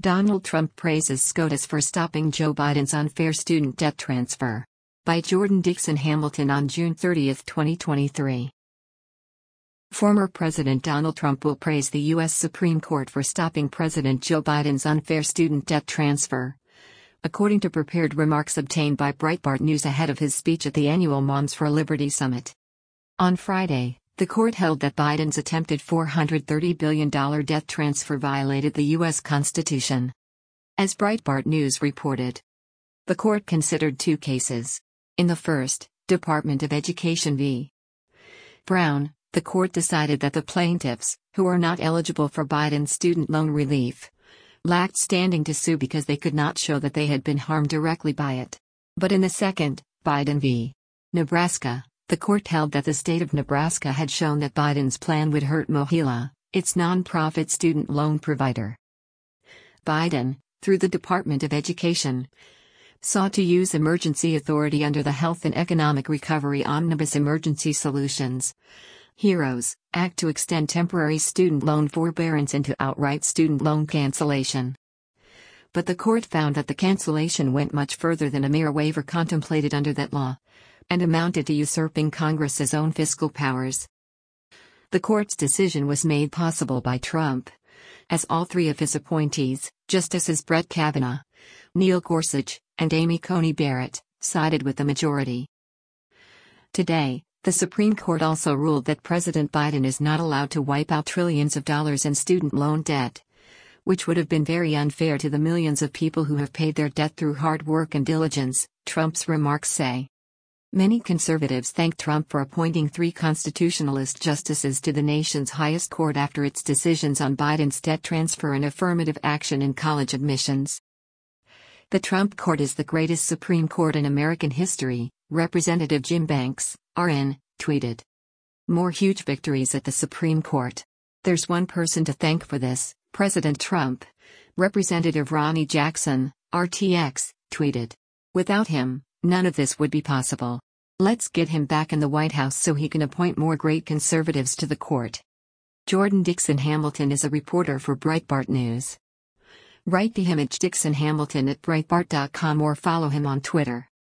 Donald Trump praises SCOTUS for stopping Joe Biden's unfair student debt transfer. By Jordan Dixon Hamilton on June 30, 2023. Former President Donald Trump will praise the U.S. Supreme Court for stopping President Joe Biden's unfair student debt transfer, according to prepared remarks obtained by Breitbart News ahead of his speech at the annual Moms for Liberty Summit. On Friday, the court held that Biden's attempted $430 billion debt transfer violated the U.S. Constitution. As Breitbart News reported, the court considered two cases. In the first, Department of Education v. Brown, the court decided that the plaintiffs, who are not eligible for Biden's student loan relief, lacked standing to sue because they could not show that they had been harmed directly by it. But in the second, Biden v. Nebraska, the court held that the state of Nebraska had shown that Biden's plan would hurt Mohila, its nonprofit student loan provider. Biden, through the Department of Education, sought to use emergency authority under the Health and Economic Recovery Omnibus Emergency Solutions HEROES Act to extend temporary student loan forbearance into outright student loan cancellation. But the court found that the cancellation went much further than a mere waiver contemplated under that law, and amounted to usurping Congress's own fiscal powers. The court's decision was made possible by Trump, as all three of his appointees, Justices Brett Kavanaugh, Neil Gorsuch, and Amy Coney Barrett, sided with the majority. Today, the Supreme Court also ruled that President Biden is not allowed to wipe out trillions of dollars in student loan debt, which would have been very unfair to the millions of people who have paid their debt through hard work and diligence, Trump's remarks say. Many conservatives thank Trump for appointing three constitutionalist justices to the nation's highest court after its decisions on Biden's debt transfer and affirmative action in college admissions. The Trump court is the greatest Supreme Court in American history, Representative Jim Banks, RN, tweeted. More huge victories at the Supreme Court. There's one person to thank for this, President Trump, Representative Ronnie Jackson, RTX, tweeted. Without him, none of this would be possible. Let's get him back in the White House so he can appoint more great conservatives to the court. Jordan Dixon Hamilton is a reporter for Breitbart News. Write to him at Dixon Hamilton at Breitbart.com or follow him on Twitter.